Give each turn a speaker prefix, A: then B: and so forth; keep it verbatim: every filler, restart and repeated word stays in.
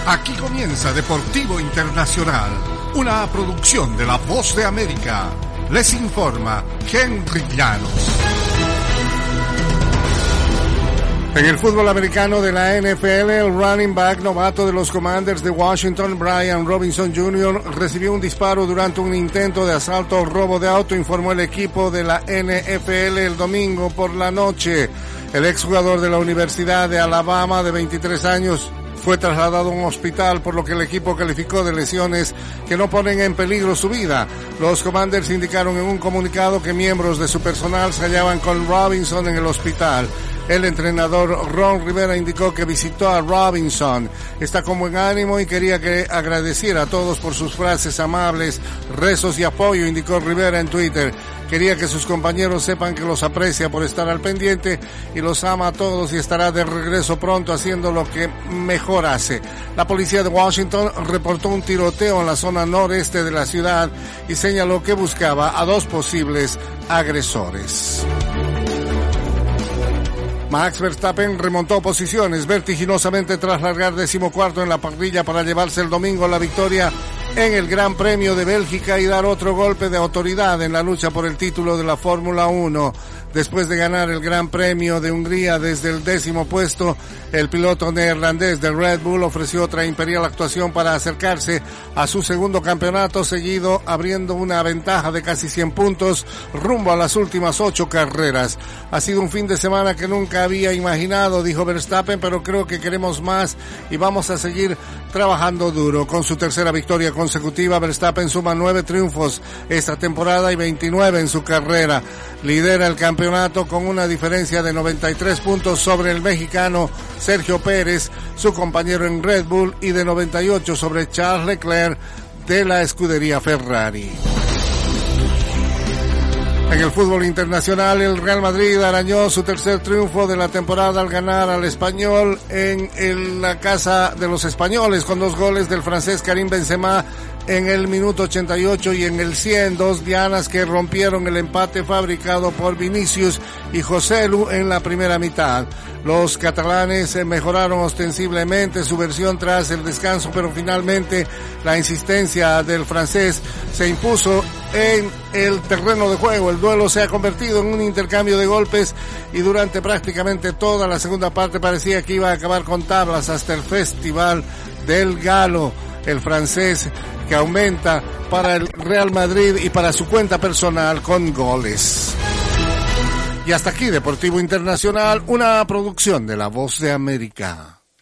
A: Aquí comienza Deportivo Internacional, una producción de La Voz de América. Les informa Henry Llanos. En el fútbol americano de la N F L, el running back novato de los Commanders de Washington, Brian Robinson junior, recibió un disparo durante un intento de asalto o robo de auto, informó el equipo de la N F L el domingo por la noche. El exjugador de la Universidad de Alabama, de veintitrés años, fue trasladado a un hospital, por lo que el equipo calificó de lesiones que no ponen en peligro su vida. Los Commanders indicaron en un comunicado que miembros de su personal se hallaban con Robinson en el hospital. El entrenador Ron Rivera indicó que visitó a Robinson, está con buen ánimo y quería que agradeciera a todos por sus frases amables, rezos y apoyo, indicó Rivera en Twitter. Quería que sus compañeros sepan que los aprecia por estar al pendiente y los ama a todos y estará de regreso pronto haciendo lo que mejor hace. La policía de Washington reportó un tiroteo en la zona noreste de la ciudad y señaló que buscaba a dos posibles agresores. Max Verstappen remontó posiciones vertiginosamente tras largar decimocuarto en la parrilla para llevarse el domingo la victoria en el Gran Premio de Bélgica y dar otro golpe de autoridad en la lucha por el título de la Fórmula uno. Después de ganar el Gran Premio de Hungría desde el décimo puesto, el piloto neerlandés de Red Bull ofreció otra imperial actuación para acercarse a su segundo campeonato seguido, abriendo una ventaja de casi cien puntos rumbo a las últimas ocho carreras. Ha sido un fin de semana que nunca había imaginado, dijo Verstappen, pero creo que queremos más y vamos a seguir trabajando duro. Con su tercera victoria consecutiva, Verstappen suma nueve triunfos esta temporada y veintinueve en su carrera. Lidera el campeonato con una diferencia de noventa y tres puntos sobre el mexicano Sergio Pérez, su compañero en Red Bull, y de noventa y ocho sobre Charles Leclerc de la escudería Ferrari. En el fútbol internacional, el Real Madrid arañó su tercer triunfo de la temporada al ganar al Español en, en la casa de los españoles con dos goles del francés Karim Benzema en el minuto ochenta y ocho y en el cien, dos dianas que rompieron el empate fabricado por Vinicius y Joselu en la primera mitad. Los catalanes mejoraron ostensiblemente su versión tras el descanso, pero finalmente la insistencia del francés se impuso en el terreno de juego. El duelo se ha convertido en un intercambio de golpes y durante prácticamente toda la segunda parte parecía que iba a acabar con tablas hasta el Festival del Galo. El francés que aumenta para el Real Madrid y para su cuenta personal con goles. Y hasta aquí Deportivo Internacional, una producción de La Voz de América.